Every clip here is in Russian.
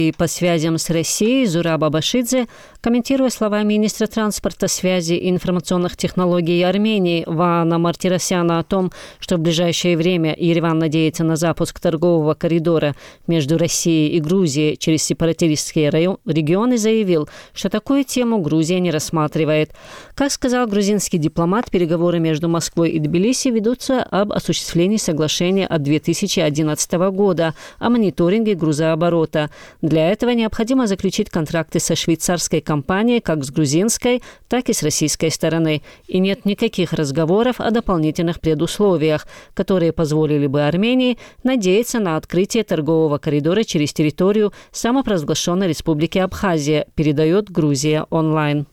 И по связям с Россией Зураб Абашидзе, комментируя слова министра транспорта, связи и информационных технологий Армении Ваана Мартиросяна о том, что в ближайшее время Ереван надеется на запуск торгового коридора между Россией и Грузией через сепаратистские регионы, заявил, что такую тему Грузия не рассматривает. Как сказал грузинский дипломат, переговоры между Москвой и Тбилиси ведутся об осуществлении соглашения от 2011 года о мониторинге грузооборота. Для этого необходимо заключить контракты со швейцарской компанией как с грузинской, так и с российской стороны. И нет никаких разговоров о дополнительных предусловиях, которые позволили бы Армении надеяться на открытие торгового коридора через территорию самопровозглашенной Республики Абхазия, передает Грузия онлайн.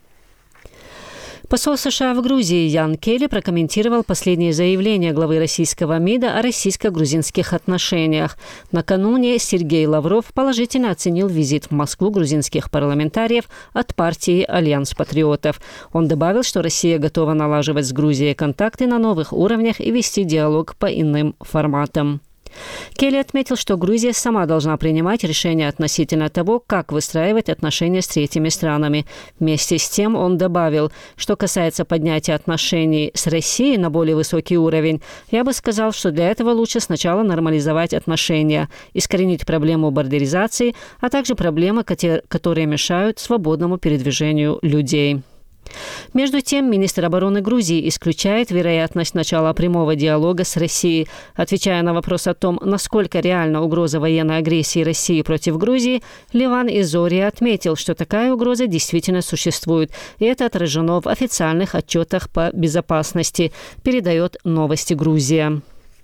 Посол США в Грузии Ян Келли прокомментировал последнее заявление главы российского МИДа о российско-грузинских отношениях. Накануне Сергей Лавров положительно оценил визит в Москву грузинских парламентариев от партии «Альянс патриотов». Он добавил, что Россия готова налаживать с Грузией контакты на новых уровнях и вести диалог по иным форматам. Келли отметил, что Грузия сама должна принимать решения относительно того, как выстраивать отношения с третьими странами. Вместе с тем он добавил, что касается поднятия отношений с Россией на более высокий уровень, я бы сказал, что для этого лучше сначала нормализовать отношения, искоренить проблему бордеризации, а также проблемы, которые мешают свободному передвижению людей. Между тем, министр обороны Грузии исключает вероятность начала прямого диалога с Россией. Отвечая на вопрос о том, насколько реальна угроза военной агрессии России против Грузии, Леван Изори отметил, что такая угроза действительно существует, и это отражено в официальных отчетах по безопасности, передает «Новости Грузия».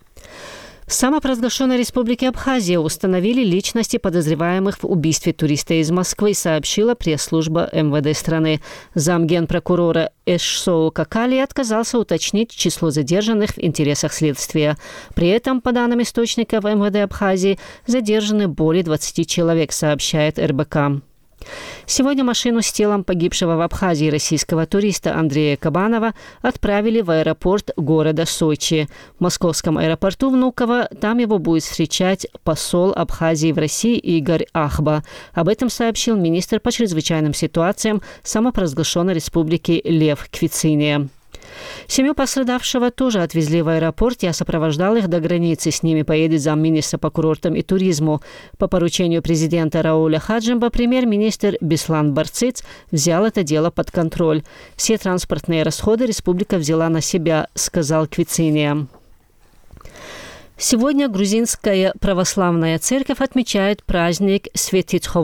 В самопровозглашенной Республике Абхазия установили личности подозреваемых в убийстве туриста из Москвы, сообщила пресс-служба МВД страны. Замгенпрокурора Эшсоу Какали отказался уточнить число задержанных в интересах следствия. При этом, по данным источников МВД Абхазии, задержаны более 20 человек, сообщает РБК. Сегодня машину с телом погибшего в Абхазии российского туриста Андрея Кабанова отправили в аэропорт города Сочи. В московском аэропорту Внуково там его будет встречать посол Абхазии в России Игорь Ахба. Об этом сообщил министр по чрезвычайным ситуациям самопровозглашенной республики Лев Квициния. Семью пострадавшего тоже отвезли в аэропорт. Я сопровождал их до границы. С ними поедет замминистра по курортам и туризму. По поручению президента Рауля Хаджимба премьер-министр Беслан Барциц взял это дело под контроль. Все транспортные расходы республика взяла на себя, сказал Квициния. Сегодня грузинская православная церковь отмечает праздник Светицховой